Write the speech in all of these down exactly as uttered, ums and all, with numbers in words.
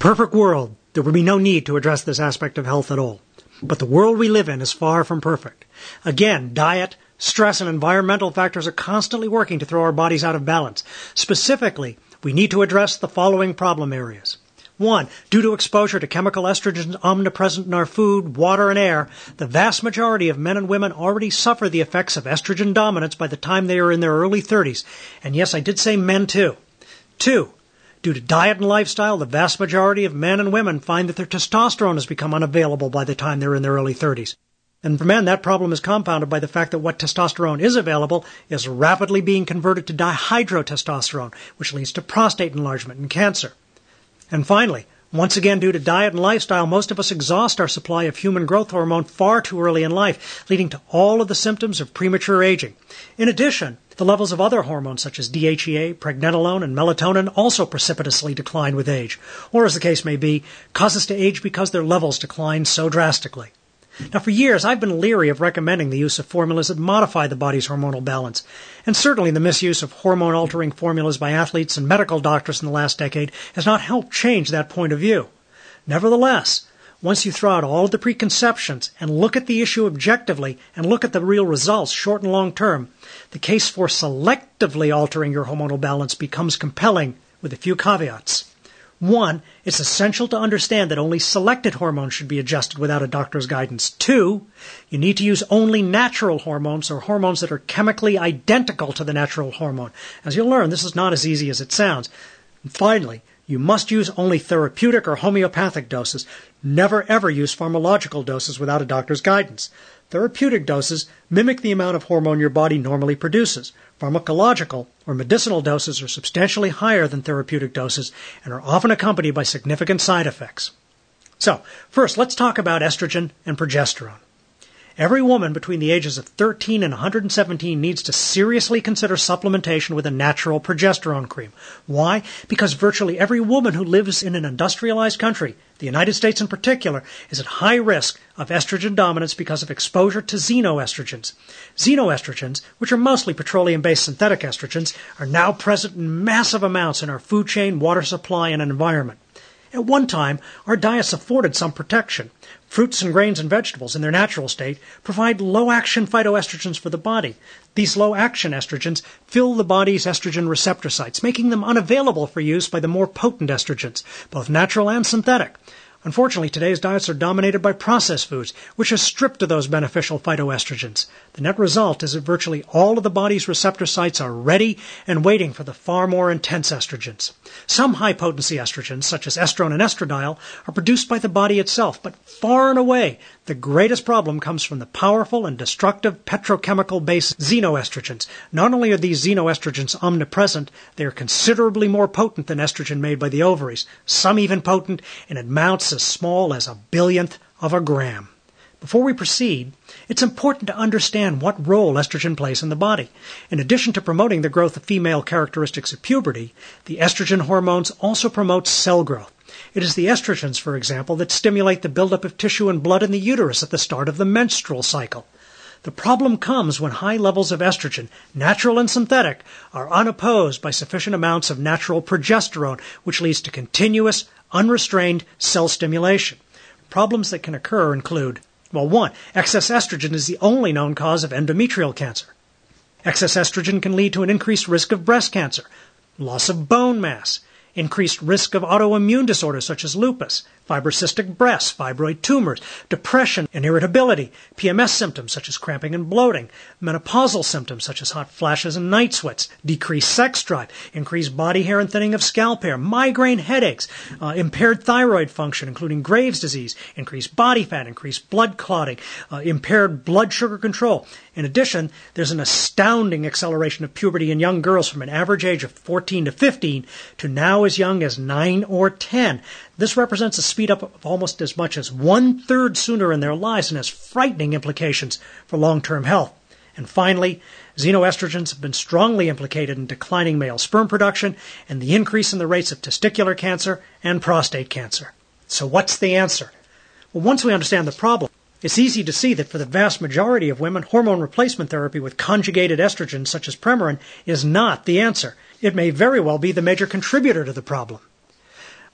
perfect world, there would be no need to address this aspect of health at all. But the world we live in is far from perfect. Again, diet, stress, and environmental factors are constantly working to throw our bodies out of balance. Specifically, we need to address the following problem areas. One, due to exposure to chemical estrogens omnipresent in our food, water, and air, the vast majority of men and women already suffer the effects of estrogen dominance by the time they are in their early thirties. And yes, I did say men too. Two, due to diet and lifestyle, the vast majority of men and women find that their testosterone has become unavailable by the time they're in their early thirties. And for men, that problem is compounded by the fact that what testosterone is available is rapidly being converted to dihydrotestosterone, which leads to prostate enlargement and cancer. And finally, once again due to diet and lifestyle, most of us exhaust our supply of human growth hormone far too early in life, leading to all of the symptoms of premature aging. In addition, the levels of other hormones such as D H E A, pregnenolone, and melatonin also precipitously decline with age, or as the case may be, cause us to age because their levels decline so drastically. Now, for years, I've been leery of recommending the use of formulas that modify the body's hormonal balance. And certainly the misuse of hormone-altering formulas by athletes and medical doctors in the last decade has not helped change that point of view. Nevertheless, once you throw out all of the preconceptions and look at the issue objectively and look at the real results, short and long term, the case for selectively altering your hormonal balance becomes compelling with a few caveats. One, it's essential to understand that only selected hormones should be adjusted without a doctor's guidance. Two, you need to use only natural hormones or hormones that are chemically identical to the natural hormone. As you'll learn, this is not as easy as it sounds. And finally, you must use only therapeutic or homeopathic doses. Never ever use pharmacological doses without a doctor's guidance. Therapeutic doses mimic the amount of hormone your body normally produces. Pharmacological or medicinal doses are substantially higher than therapeutic doses and are often accompanied by significant side effects. So, first, let's talk about estrogen and progesterone. Every woman between the ages of thirteen and one hundred seventeen needs to seriously consider supplementation with a natural progesterone cream. Why? Because virtually every woman who lives in an industrialized country, the United States in particular, is at high risk of estrogen dominance because of exposure to xenoestrogens. Xenoestrogens, which are mostly petroleum-based synthetic estrogens, are now present in massive amounts in our food chain, water supply, and environment. At one time, our diets afforded some protection. Fruits and grains and vegetables, in their natural state, provide low-action phytoestrogens for the body. These low-action estrogens fill the body's estrogen receptor sites, making them unavailable for use by the more potent estrogens, both natural and synthetic. Unfortunately, today's diets are dominated by processed foods, which are stripped of those beneficial phytoestrogens. The net result is that virtually all of the body's receptor sites are ready and waiting for the far more intense estrogens. Some high-potency estrogens, such as estrone and estradiol, are produced by the body itself, but far and away, the greatest problem comes from the powerful and destructive petrochemical-based xenoestrogens. Not only are these xenoestrogens omnipresent, they are considerably more potent than estrogen made by the ovaries, some even potent in amounts as small as a billionth of a gram. Before we proceed, it's important to understand what role estrogen plays in the body. In addition to promoting the growth of female characteristics of puberty, the estrogen hormones also promote cell growth. It is the estrogens, for example, that stimulate the buildup of tissue and blood in the uterus at the start of the menstrual cycle. The problem comes when high levels of estrogen, natural and synthetic, are unopposed by sufficient amounts of natural progesterone, which leads to continuous, unrestrained cell stimulation. Problems that can occur include, well, one, excess estrogen is the only known cause of endometrial cancer. Excess estrogen can lead to an increased risk of breast cancer, loss of bone mass, increased risk of autoimmune disorders such as lupus, fibrocystic breasts, fibroid tumors, depression and irritability, P M S symptoms such as cramping and bloating, menopausal symptoms such as hot flashes and night sweats, decreased sex drive, increased body hair and thinning of scalp hair, migraine headaches, uh, impaired thyroid function, including Graves' disease, increased body fat, increased blood clotting, uh, impaired blood sugar control. In addition, there's an astounding acceleration of puberty in young girls from an average age of fourteen to fifteen to now as young as nine or ten. This represents a speed up of almost as much as one-third sooner in their lives and has frightening implications for long-term health. And finally, xenoestrogens have been strongly implicated in declining male sperm production and the increase in the rates of testicular cancer and prostate cancer. So what's the answer? Well, once we understand the problem, it's easy to see that for the vast majority of women, hormone replacement therapy with conjugated estrogens such as Premarin is not the answer. It may very well be the major contributor to the problem.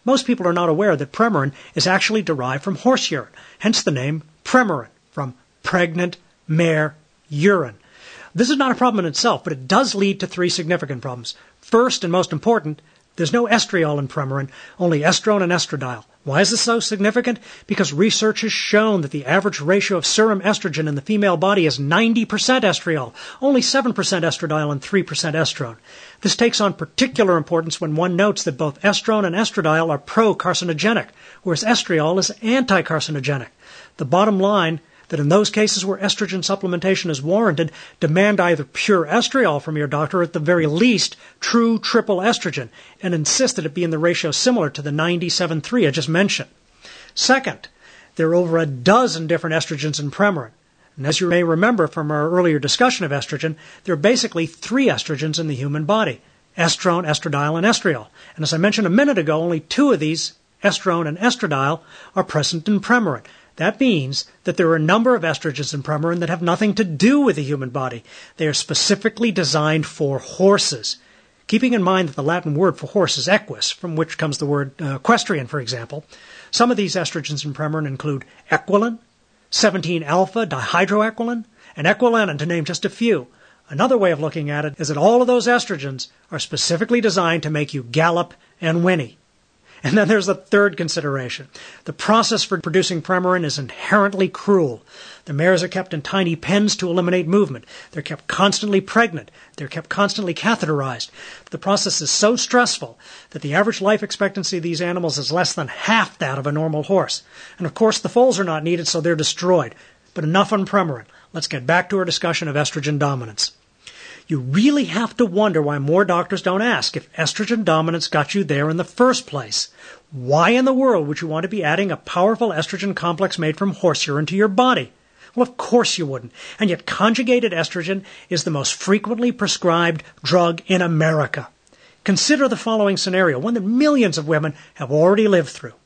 Most people are not aware that Premarin is actually derived from horse urine, hence the name Premarin, from pregnant mare urine. This is not a problem in itself, but it does lead to three significant problems. First, and most important, there's no estriol in Premarin, only estrone and estradiol. Why is this so significant? Because research has shown that the average ratio of serum estrogen in the female body is ninety percent estriol, only seven percent estradiol and three percent estrone. This takes on particular importance when one notes that both estrone and estradiol are pro-carcinogenic, whereas estriol is anti-carcinogenic. The bottom line that in those cases where estrogen supplementation is warranted, demand either pure estriol from your doctor or at the very least true triple estrogen, and insist that it be in the ratio similar to the ninety-seven three I just mentioned. Second, there are over a dozen different estrogens in Premarin. And as you may remember from our earlier discussion of estrogen, there are basically three estrogens in the human body: estrone, estradiol, and estriol. And as I mentioned a minute ago, only two of these, estrone and estradiol, are present in Premarin. That means that there are a number of estrogens in Premarin that have nothing to do with the human body. They are specifically designed for horses. Keeping in mind that the Latin word for horse is equus, from which comes the word uh, equestrian, for example, some of these estrogens in Premarin include equilin, seventeen alpha dihydroequilin, and equilenin, to name just a few. Another way of looking at it is that all of those estrogens are specifically designed to make you gallop and whinny. And then there's the third consideration. The process for producing Premarin is inherently cruel. The mares are kept in tiny pens to eliminate movement. They're kept constantly pregnant. They're kept constantly catheterized. The process is so stressful that the average life expectancy of these animals is less than half that of a normal horse. And of course the foals are not needed, so they're destroyed. But enough on Premarin. Let's get back to our discussion of estrogen dominance. You really have to wonder why more doctors don't ask if estrogen dominance got you there in the first place. Why in the world would you want to be adding a powerful estrogen complex made from horse urine to your body? Well, of course you wouldn't. And yet conjugated estrogen is the most frequently prescribed drug in America. Consider the following scenario, one that millions of women have already lived through.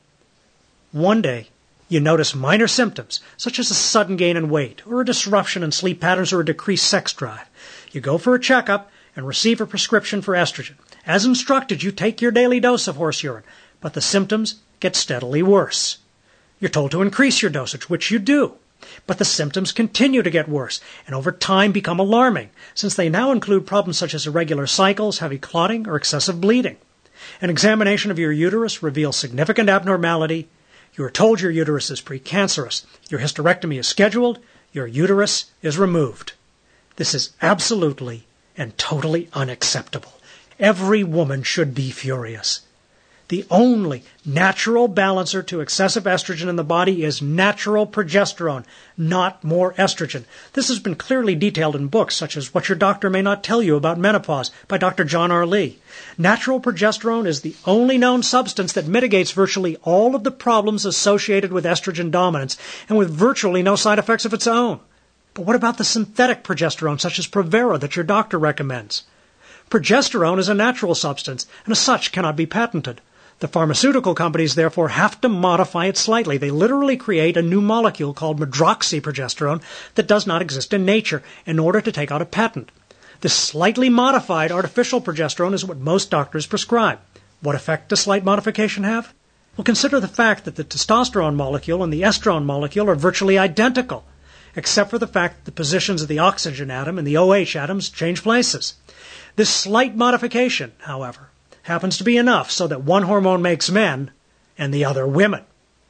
One day, you notice minor symptoms, such as a sudden gain in weight, or a disruption in sleep patterns, or a decreased sex drive. You go for a checkup and receive a prescription for estrogen. As instructed, you take your daily dose of horse urine, but the symptoms get steadily worse. You're told to increase your dosage, which you do, but the symptoms continue to get worse and over time become alarming, since they now include problems such as irregular cycles, heavy clotting, or excessive bleeding. An examination of your uterus reveals significant abnormality. You are told your uterus is precancerous. Your hysterectomy is scheduled. Your uterus is removed. This is absolutely and totally unacceptable. Every woman should be furious. The only natural balancer to excessive estrogen in the body is natural progesterone, not more estrogen. This has been clearly detailed in books such as What Your Doctor May Not Tell You About Menopause by Doctor John R. Lee. Natural progesterone is the only known substance that mitigates virtually all of the problems associated with estrogen dominance and with virtually no side effects of its own. But what about the synthetic progesterone such as Provera that your doctor recommends? Progesterone is a natural substance and as such cannot be patented. The pharmaceutical companies, therefore, have to modify it slightly. They literally create a new molecule called medroxyprogesterone that does not exist in nature in order to take out a patent. This slightly modified artificial progesterone is what most doctors prescribe. What effect does slight modification have? Well, consider the fact that the testosterone molecule and the estrone molecule are virtually identical, except for the fact that the positions of the oxygen atom and the OH atoms change places. This slight modification, however, happens to be enough so that one hormone makes men and the other women.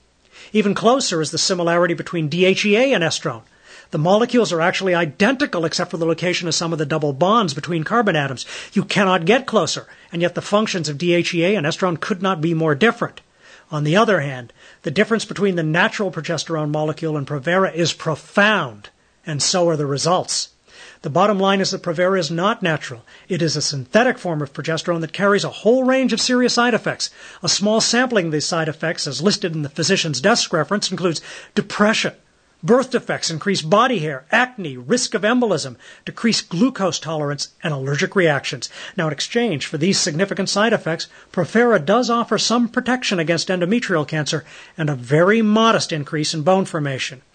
Even closer is the similarity between D H E A and estrone. The molecules are actually identical except for the location of some of the double bonds between carbon atoms. You cannot get closer, and yet the functions of D H E A and estrone could not be more different. On the other hand, the difference between the natural progesterone molecule and Provera is profound, and so are the results. The bottom line is that Provera is not natural. It is a synthetic form of progesterone that carries a whole range of serious side effects. A small sampling of these side effects, as listed in the physician's desk reference, includes depression, birth defects, increased body hair, acne, risk of embolism, decreased glucose tolerance, and allergic reactions. Now, in exchange for these significant side effects, Provera does offer some protection against endometrial cancer and a very modest increase in bone formation.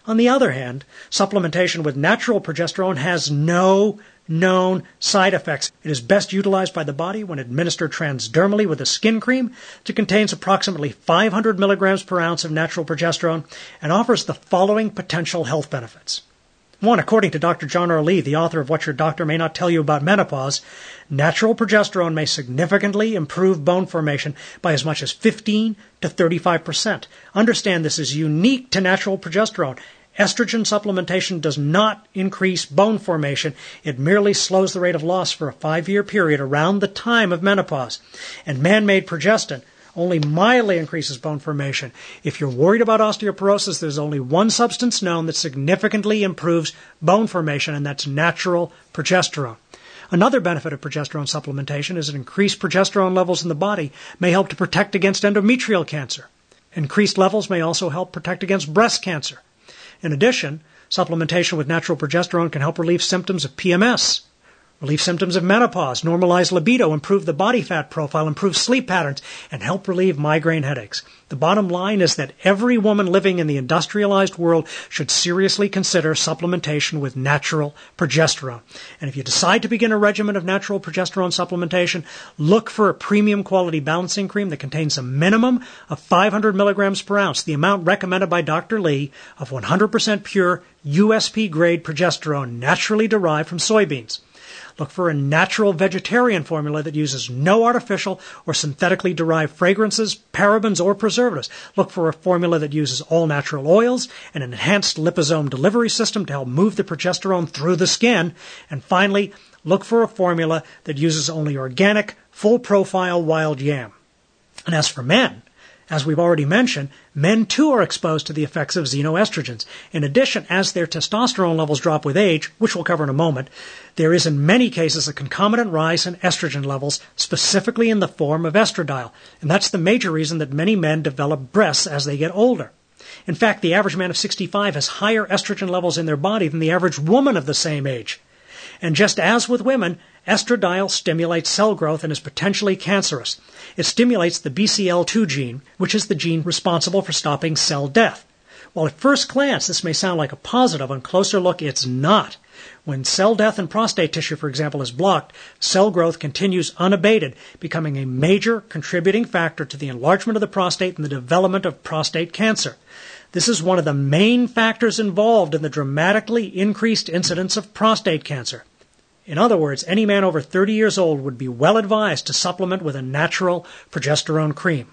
On the other hand, supplementation with natural progesterone has no known side effects. It is best utilized by the body when administered transdermally with a skin cream that contains approximately five hundred milligrams per ounce of natural progesterone and offers the following potential health benefits. One, according to Doctor John R. Lee, the author of What Your Doctor May Not Tell You About Menopause, natural progesterone may significantly improve bone formation by as much as fifteen to thirty-five percent. Understand this is unique to natural progesterone. Estrogen supplementation does not increase bone formation. It merely slows the rate of loss for a five-year period around the time of menopause. And man-made progestin only mildly increases bone formation. If you're worried about osteoporosis, there's only one substance known that significantly improves bone formation, and that's natural progesterone. Another benefit of progesterone supplementation is that increased progesterone levels in the body may help to protect against endometrial cancer. Increased levels may also help protect against breast cancer. In addition, supplementation with natural progesterone can help relieve symptoms of P M S, relieve symptoms of menopause, normalize libido, improve the body fat profile, improve sleep patterns, and help relieve migraine headaches. The bottom line is that every woman living in the industrialized world should seriously consider supplementation with natural progesterone. And if you decide to begin a regimen of natural progesterone supplementation, look for a premium quality balancing cream that contains a minimum of five hundred milligrams per ounce, the amount recommended by Doctor Lee, of one hundred percent pure U S P-grade progesterone naturally derived from soybeans. Look for a natural vegetarian formula that uses no artificial or synthetically derived fragrances, parabens, or preservatives. Look for a formula that uses all natural oils, an enhanced liposome delivery system to help move the progesterone through the skin. And finally, look for a formula that uses only organic, full-profile wild yam. And as for men, as we've already mentioned, men too are exposed to the effects of xenoestrogens. In addition, as their testosterone levels drop with age, which we'll cover in a moment, there is in many cases a concomitant rise in estrogen levels, specifically in the form of estradiol. And that's the major reason that many men develop breasts as they get older. In fact, the average man of sixty-five has higher estrogen levels in their body than the average woman of the same age. And just as with women, estradiol stimulates cell growth and is potentially cancerous. It stimulates the B C L two gene, which is the gene responsible for stopping cell death. While at first glance this may sound like a positive, on closer look it's not. When cell death in prostate tissue, for example, is blocked, cell growth continues unabated, becoming a major contributing factor to the enlargement of the prostate and the development of prostate cancer. This is one of the main factors involved in the dramatically increased incidence of prostate cancer. In other words, any man over thirty years old would be well advised to supplement with a natural progesterone cream.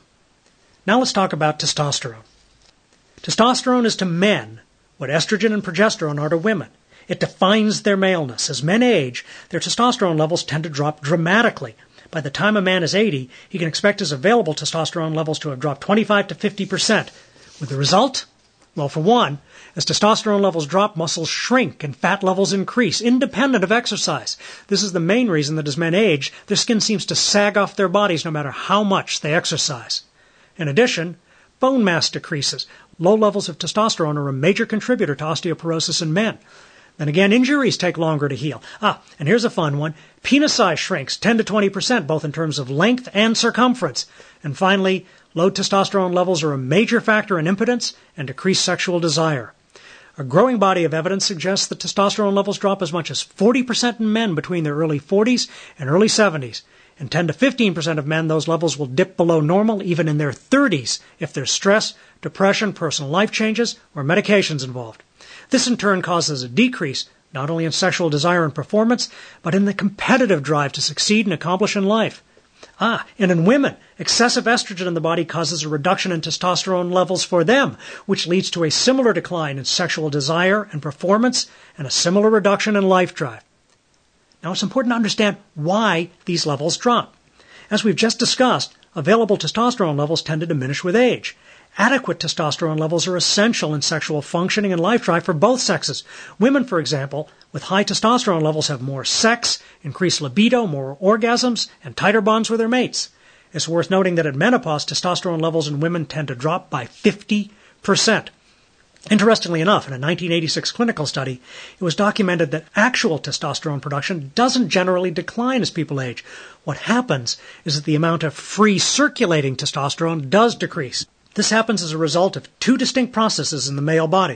Now let's talk about testosterone. Testosterone is to men what estrogen and progesterone are to women. It defines their maleness. As men age, their testosterone levels tend to drop dramatically. By the time a man is eighty, he can expect his available testosterone levels to have dropped twenty-five to fifty percent. With the result? Well, for one, as testosterone levels drop, muscles shrink and fat levels increase, independent of exercise. This is the main reason that as men age, their skin seems to sag off their bodies no matter how much they exercise. In addition, bone mass decreases. Low levels of testosterone are a major contributor to osteoporosis in men. Then again, injuries take longer to heal. Ah, and here's a fun one. Penis size shrinks ten to twenty percent, both in terms of length and circumference. And finally, low testosterone levels are a major factor in impotence and decreased sexual desire. A growing body of evidence suggests that testosterone levels drop as much as forty percent in men between their early forties and early seventies. In ten to fifteen percent of men, those levels will dip below normal even in their thirties if there's stress, depression, personal life changes, or medications involved. This in turn causes a decrease not only in sexual desire and performance, but in the competitive drive to succeed and accomplish in life. Ah, and in women, excessive estrogen in the body causes a reduction in testosterone levels for them, which leads to a similar decline in sexual desire and performance and a similar reduction in life drive. Now, it's important to understand why these levels drop. As we've just discussed, available testosterone levels tend to diminish with age. Adequate testosterone levels are essential in sexual functioning and life drive for both sexes. Women, for example, with high testosterone levels have more sex, increased libido, more orgasms, and tighter bonds with their mates. It's worth noting that at menopause, testosterone levels in women tend to drop by fifty percent. Interestingly enough, in a nineteen eighty-six clinical study, it was documented that actual testosterone production doesn't generally decline as people age. What happens is that the amount of free circulating testosterone does decrease. This happens as a result of two distinct processes in the male body.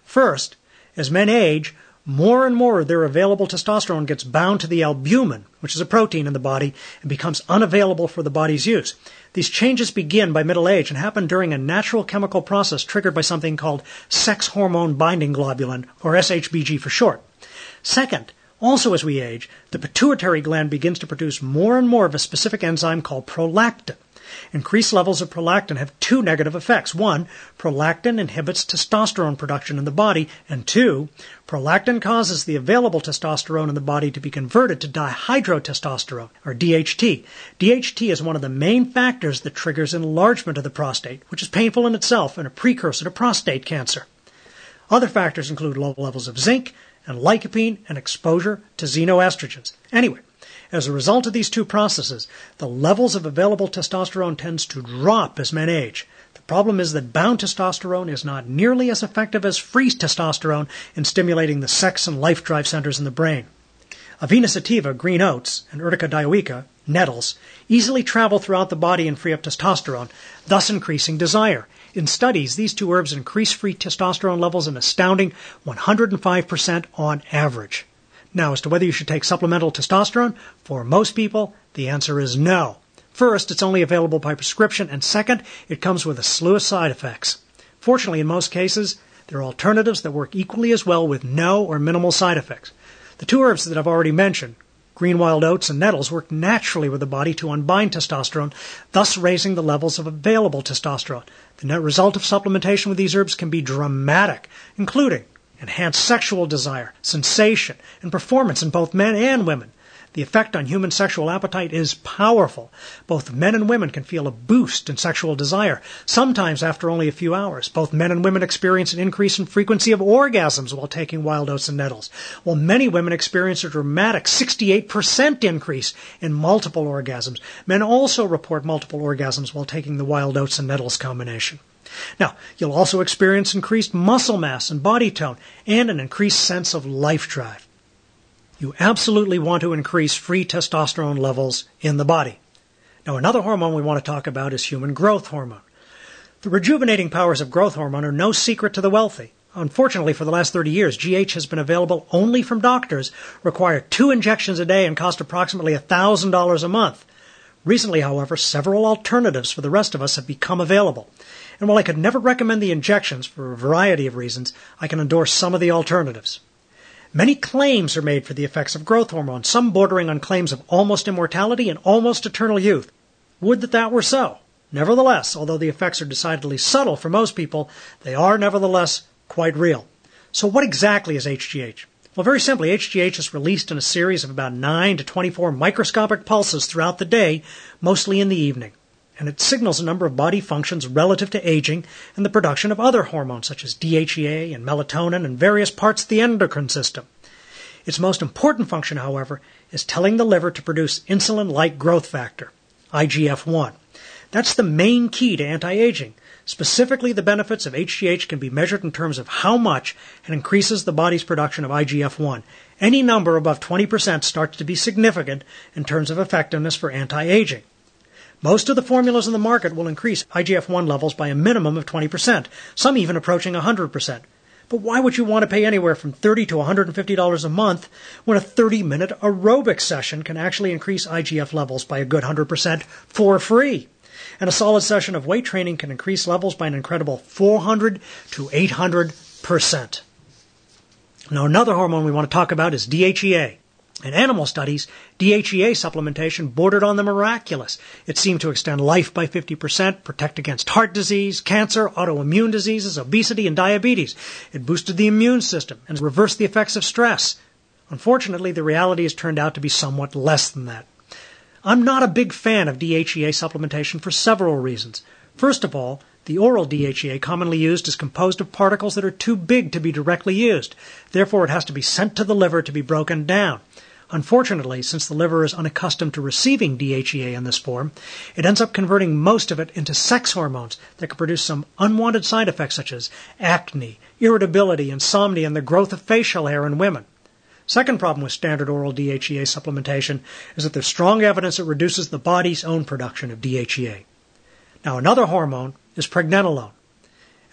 First, as men age, more and more of their available testosterone gets bound to the albumin, which is a protein in the body, and becomes unavailable for the body's use. These changes begin by middle age and happen during a natural chemical process triggered by something called sex hormone binding globulin, or S H B G for short. Second, also as we age, the pituitary gland begins to produce more and more of a specific enzyme called prolactin. Increased levels of prolactin have two negative effects. One, prolactin inhibits testosterone production in the body, and two, prolactin causes the available testosterone in the body to be converted to dihydrotestosterone, or D H T. D H T is one of the main factors that triggers enlargement of the prostate, which is painful in itself and a precursor to prostate cancer. Other factors include low levels of zinc and lycopene and exposure to xenoestrogens. Anyway, as a result of these two processes, the levels of available testosterone tends to drop as men age. The problem is that bound testosterone is not nearly as effective as free testosterone in stimulating the sex and life drive centers in the brain. Avena sativa, green oats, and Urtica dioica, nettles, easily travel throughout the body and free up testosterone, thus increasing desire. In studies, these two herbs increase free testosterone levels an astounding one hundred five percent on average. Now, as to whether you should take supplemental testosterone, for most people, the answer is no. First, it's only available by prescription, and second, it comes with a slew of side effects. Fortunately, in most cases, there are alternatives that work equally as well with no or minimal side effects. The two herbs that I've already mentioned, green wild oats and nettles, work naturally with the body to unbind testosterone, thus raising the levels of available testosterone. The net result of supplementation with these herbs can be dramatic, including enhanced sexual desire, sensation, and performance in both men and women. The effect on human sexual appetite is powerful. Both men and women can feel a boost in sexual desire, sometimes after only a few hours. Both men and women experience an increase in frequency of orgasms while taking wild oats and nettles, while many women experience a dramatic sixty-eight percent increase in multiple orgasms. Men also report multiple orgasms while taking the wild oats and nettles combination. Now, you'll also experience increased muscle mass and body tone, and an increased sense of life drive. You absolutely want to increase free testosterone levels in the body. Now, another hormone we want to talk about is human growth hormone. The rejuvenating powers of growth hormone are no secret to the wealthy. Unfortunately, for the last thirty years, G H has been available only from doctors, require two injections a day, and cost approximately one thousand dollars a month. Recently, however, several alternatives for the rest of us have become available. And while I could never recommend the injections for a variety of reasons, I can endorse some of the alternatives. Many claims are made for the effects of growth hormone, some bordering on claims of almost immortality and almost eternal youth. Would that that were so. Nevertheless, although the effects are decidedly subtle for most people, they are nevertheless quite real. So what exactly is H G H? Well, very simply, H G H is released in a series of about nine to twenty-four microscopic pulses throughout the day, mostly in the evening. And it signals a number of body functions relative to aging and the production of other hormones such as D H E A and melatonin and various parts of the endocrine system. Its most important function, however, is telling the liver to produce insulin-like growth factor, I G F one. That's the main key to anti-aging. Specifically, the benefits of H G H can be measured in terms of how much it increases the body's production of I G F one. Any number above twenty percent starts to be significant in terms of effectiveness for anti-aging. Most of the formulas in the market will increase I G F one levels by a minimum of twenty percent, some even approaching one hundred percent. But why would you want to pay anywhere from thirty dollars to one hundred fifty dollars a month when a thirty-minute aerobic session can actually increase I G F levels by a good one hundred percent for free? And a solid session of weight training can increase levels by an incredible four hundred to eight hundred percent. Now, another hormone we want to talk about is D H E A. In animal studies, D H E A supplementation bordered on the miraculous. It seemed to extend life by fifty percent, protect against heart disease, cancer, autoimmune diseases, obesity, and diabetes. It boosted the immune system and reversed the effects of stress. Unfortunately, the reality has turned out to be somewhat less than that. I'm not a big fan of D H E A supplementation for several reasons. First of all, the oral D H E A commonly used is composed of particles that are too big to be directly used. Therefore, it has to be sent to the liver to be broken down. Unfortunately, since the liver is unaccustomed to receiving D H E A in this form, it ends up converting most of it into sex hormones that can produce some unwanted side effects such as acne, irritability, insomnia, and the growth of facial hair in women. Second problem with standard oral D H E A supplementation is that there's strong evidence it reduces the body's own production of D H E A. Now, another hormone is pregnenolone.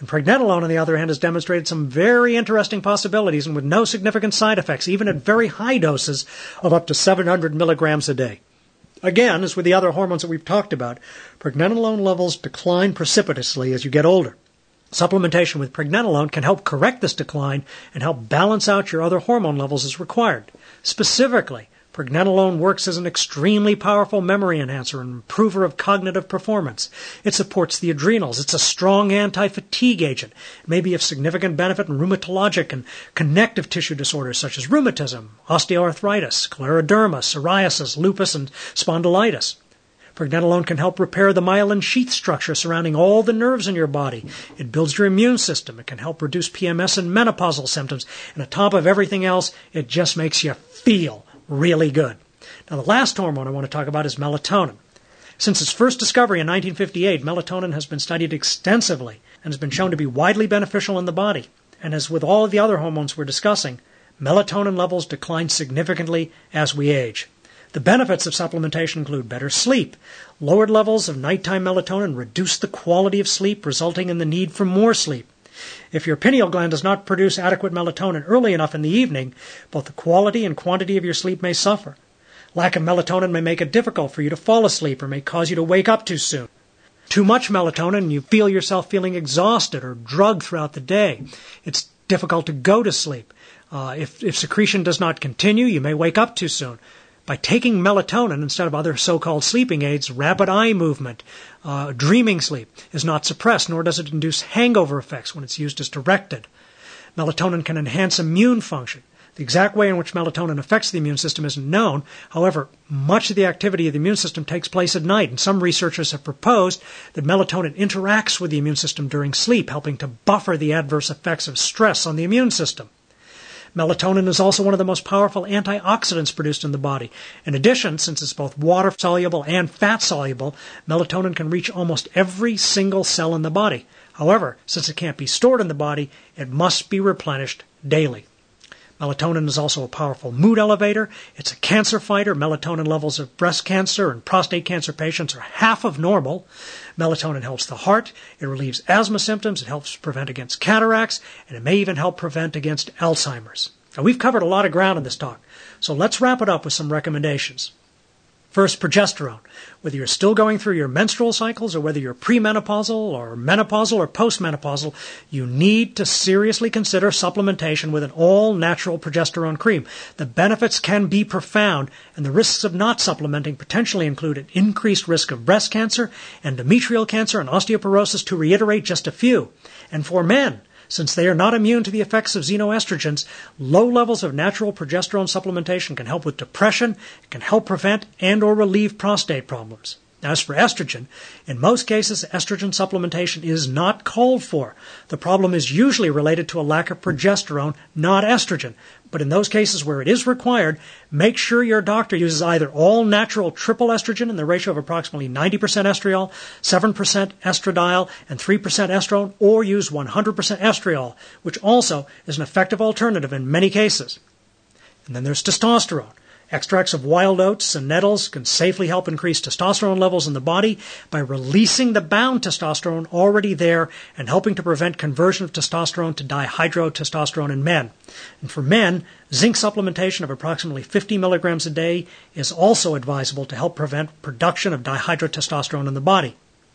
And pregnenolone, on the other hand, has demonstrated some very interesting possibilities and with no significant side effects, even at very high doses of up to seven hundred milligrams a day. Again, as with the other hormones that we've talked about, pregnenolone levels decline precipitously as you get older. Supplementation with pregnenolone can help correct this decline and help balance out your other hormone levels as required. Specifically, pregnenolone works as an extremely powerful memory enhancer and improver of cognitive performance. It supports the adrenals. It's a strong anti-fatigue agent. It may be of significant benefit in rheumatologic and connective tissue disorders such as rheumatism, osteoarthritis, scleroderma, psoriasis, lupus, and spondylitis. Pregnenolone can help repair the myelin sheath structure surrounding all the nerves in your body. It builds your immune system. It can help reduce P M S and menopausal symptoms. And on top of everything else, it just makes you feel really good. Now, the last hormone I want to talk about is melatonin. Since its first discovery in nineteen fifty-eight, melatonin has been studied extensively and has been shown to be widely beneficial in the body. And as with all of the other hormones we're discussing, melatonin levels decline significantly as we age. The benefits of supplementation include better sleep. Lowered levels of nighttime melatonin reduce the quality of sleep, resulting in the need for more sleep. If your pineal gland does not produce adequate melatonin early enough in the evening, both the quality and quantity of your sleep may suffer. Lack of melatonin may make it difficult for you to fall asleep or may cause you to wake up too soon. Too much melatonin and you feel yourself feeling exhausted or drugged throughout the day. It's difficult to go to sleep. Uh, if, if secretion does not continue, you may wake up too soon. By taking melatonin instead of other so-called sleeping aids, rapid eye movement, uh, dreaming sleep is not suppressed, nor does it induce hangover effects when it's used as directed. Melatonin can enhance immune function. The exact way in which melatonin affects the immune system isn't known. However, much of the activity of the immune system takes place at night, and some researchers have proposed that melatonin interacts with the immune system during sleep, helping to buffer the adverse effects of stress on the immune system. Melatonin is also one of the most powerful antioxidants produced in the body. In addition, since it's both water-soluble and fat-soluble, melatonin can reach almost every single cell in the body. However, since it can't be stored in the body, it must be replenished daily. Melatonin is also a powerful mood elevator. It's a cancer fighter. Melatonin levels of breast cancer and prostate cancer patients are half of normal. Melatonin helps the heart. It relieves asthma symptoms. It helps prevent against cataracts. And it may even help prevent against Alzheimer's. Now, we've covered a lot of ground in this talk. So let's wrap it up with some recommendations. First, progesterone. Whether you're still going through your menstrual cycles or whether you're premenopausal or menopausal or postmenopausal, you need to seriously consider supplementation with an all-natural progesterone cream. The benefits can be profound, and the risks of not supplementing potentially include an increased risk of breast cancer, endometrial cancer, and osteoporosis, to reiterate just a few. And for men, since they are not immune to the effects of xenoestrogens, low levels of natural progesterone supplementation can help with depression, it can help prevent and or relieve prostate problems. As for estrogen, in most cases, estrogen supplementation is not called for. The problem is usually related to a lack of progesterone, not estrogen. But in those cases where it is required, make sure your doctor uses either all-natural triple estrogen in the ratio of approximately ninety percent estriol, seven percent estradiol, and three percent estrone, or use one hundred percent estriol, which also is an effective alternative in many cases. And then there's testosterone. Extracts of wild oats and nettles can safely help increase testosterone levels in the body by releasing the bound testosterone already there and helping to prevent conversion of testosterone to dihydrotestosterone in men. And for men, zinc supplementation of approximately fifty milligrams a day is also advisable to help prevent production of dihydrotestosterone in the body.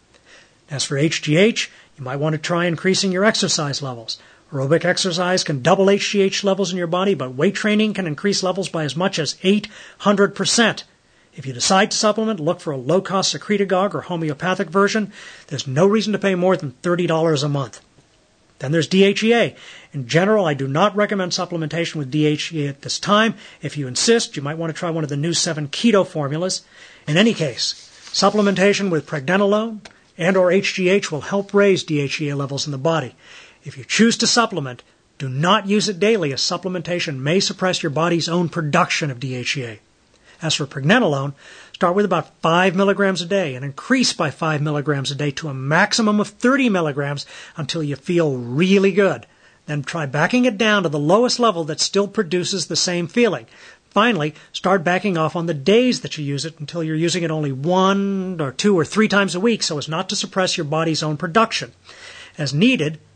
As for H G H, you might want to try increasing your exercise levels. Aerobic exercise can double H G H levels in your body, but weight training can increase levels by as much as eight hundred percent. If you decide to supplement, look for a low-cost secretagogue or homeopathic version. There's no reason to pay more than thirty dollars a month. Then there's D H E A. In general, I do not recommend supplementation with D H E A at this time. If you insist, you might want to try one of the new seven keto formulas. In any case, supplementation with pregnenolone and or H G H will help raise D H E A levels in the body. If you choose to supplement, do not use it daily, as supplementation may suppress your body's own production of D H E A. As for pregnenolone, start with about five milligrams a day and increase by five milligrams a day to a maximum of thirty milligrams until you feel really good. Then try backing it down to the lowest level that still produces the same feeling. Finally, start backing off on the days that you use it until you're using it only one or two or three times a week so as not to suppress your body's own production. As needed,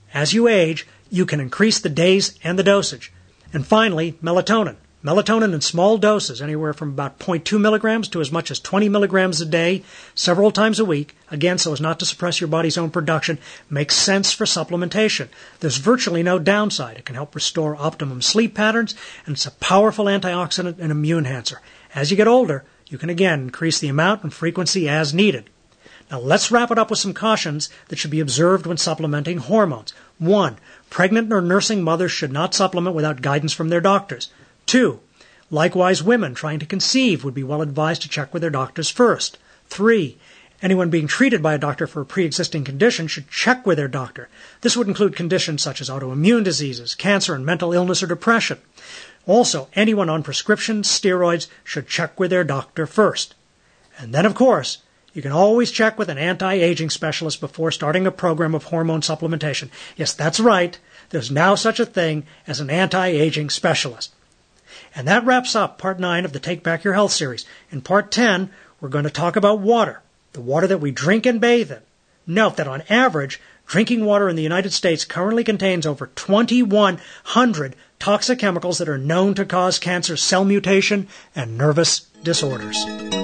As you age, you can increase the days and the dosage. And finally, melatonin. Melatonin in small doses, anywhere from about zero point two milligrams to as much as twenty milligrams a day, several times a week, again, so as not to suppress your body's own production, makes sense for supplementation. There's virtually no downside. It can help restore optimum sleep patterns, and it's a powerful antioxidant and immune enhancer. As you get older, you can again increase the amount and frequency as needed. Now let's wrap it up with some cautions that should be observed when supplementing hormones. One, pregnant or nursing mothers should not supplement without guidance from their doctors. Two, likewise, women trying to conceive would be well advised to check with their doctors first. Three, anyone being treated by a doctor for a pre-existing condition should check with their doctor. This would include conditions such as autoimmune diseases, cancer, and mental illness or depression. Also, anyone on prescription steroids should check with their doctor first. And then, of course, you can always check with an anti-aging specialist before starting a program of hormone supplementation. Yes, that's right. There's now such a thing as an anti-aging specialist. And that wraps up Part nine of the Take Back Your Health series. In Part ten, we're going to talk about water, the water that we drink and bathe in. Note that on average, drinking water in the United States currently contains over twenty-one hundred toxic chemicals that are known to cause cancer, cell mutation, and nervous disorders.